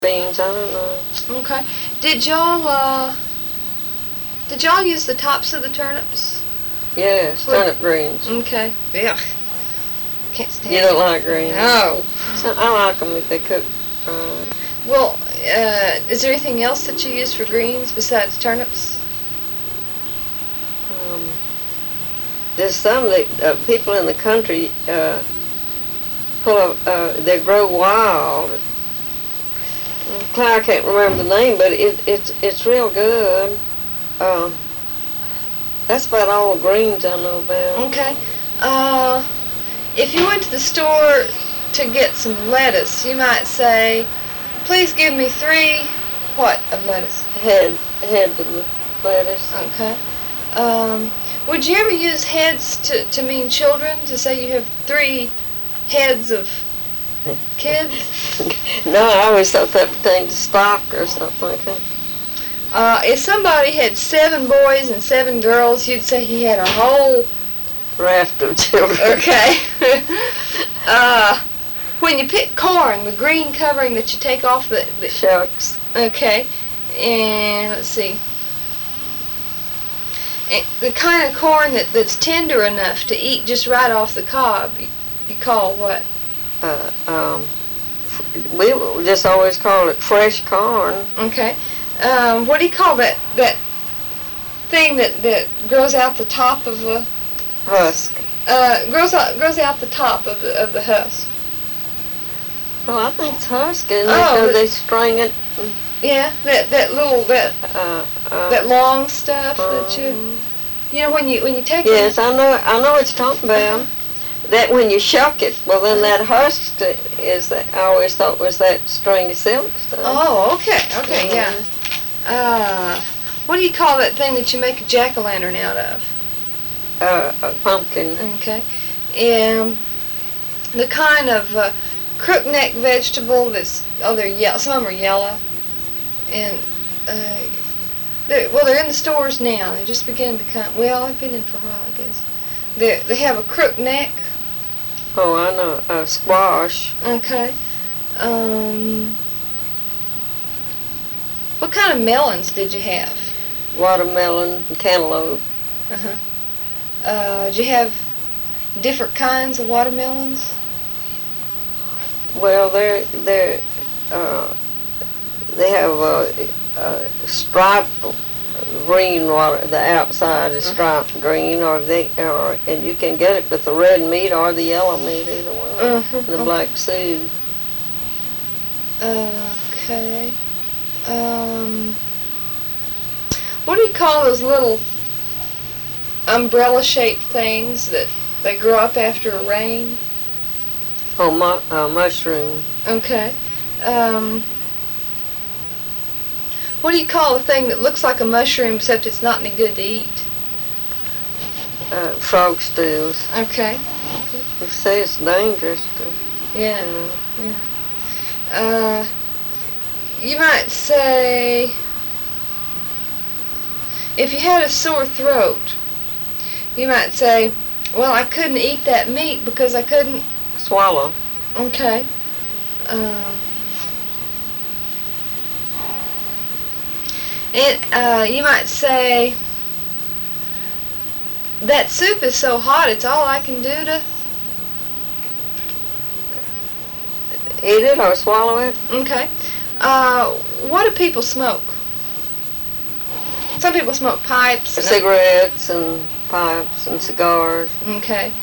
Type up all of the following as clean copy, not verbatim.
beans, I don't know. Okay. Did y'all use the tops of the turnips? Yes, turnip greens. Okay. Yeah. Can't stand You don't like greens? No. So I like them if they cook. Well, is there anything else that you use for greens besides turnips? There's some that people in the country they grow wild. I can't remember the name, but it's real good. That's about all the greens I know about. Okay. If you went to the store to get some lettuce, you might say, "Please give me 3 what of lettuce?" Head of the lettuce. Okay. Would you ever use heads to mean children? To say you have 3 heads of kids? No, I always thought that pertained to stock or something like that. If somebody had 7 boys and 7 girls, you'd say he had a whole raft of children. Okay. When you pick corn, the green covering that you take off the shucks. Okay. And let's see. The kind of corn that's tender enough to eat just right off the cob, you call what? We just always call it fresh corn. Okay. What do you call that thing that grows out the top of a husk? Grows out the top of the husk. Well, I think it's husk, isn't it? So they string it. Yeah, that long stuff that you know when you take it. Yes, I know what you're talking about. That when you shuck it, well then that husk is that I always thought was that string of silk stuff. Oh, okay, yeah. What do you call that thing that you make a jack-o'-lantern out of? A pumpkin. Okay. And the kind of crookneck vegetable that's they're yellow. Some of them are yellow, and they're in the stores now. They just beginning to come. Well, I've been in for a while, I guess. They have a crookneck. Oh, I know. Squash. Okay. What kind of melons did you have? Watermelon and cantaloupe. Did you have different kinds of watermelons? Well, they have a striped green water. The outside is striped green, and you can get it with the red meat or the yellow meat, either one. The black seed. Okay. What do you call those little umbrella-shaped things that they grow up after a rain? Oh, mushroom. Okay. What do you call a thing that looks like a mushroom except it's not any good to eat? Frog stews. Okay. They say it's dangerous to. Yeah. You might say, if you had a sore throat, you might say, well, I couldn't eat that meat because I couldn't swallow. Okay. You might say, that soup is so hot, it's all I can do to eat it or swallow it. Okay. What do people smoke? Some people smoke pipes. Cigarettes and pipes and cigars. Okay.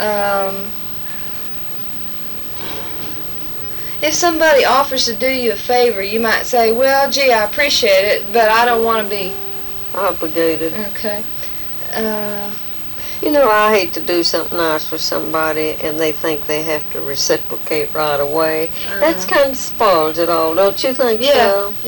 If somebody offers to do you a favor, you might say, well, gee, I appreciate it, but I don't want to be obligated. Okay. You know, I hate to do something nice for somebody and they think they have to reciprocate right away. That's kind of spoils it all, don't you think so?